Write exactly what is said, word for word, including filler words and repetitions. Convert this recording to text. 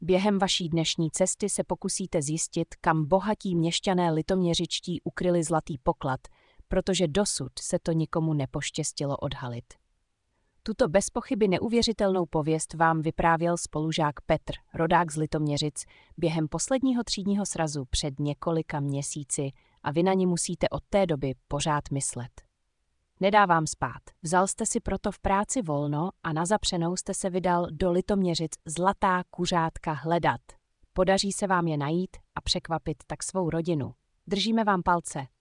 Během vaší dnešní cesty se pokusíte zjistit, kam bohatí měšťané litoměřičtí ukryli zlatý poklad, protože dosud se to nikomu nepoštěstilo odhalit. Tuto bezpochyby neuvěřitelnou pověst vám vyprávěl spolužák Petr, rodák z Litoměřic, během posledního třídního srazu před několika měsíci a vy na ni musíte od té doby pořád myslet. Nedá vám spát. Vzal jste si proto v práci volno a na zapřenou jste se vydal do Litoměřic zlatá kuřátka hledat. Podaří se vám je najít a překvapit tak svou rodinu. Držíme vám palce.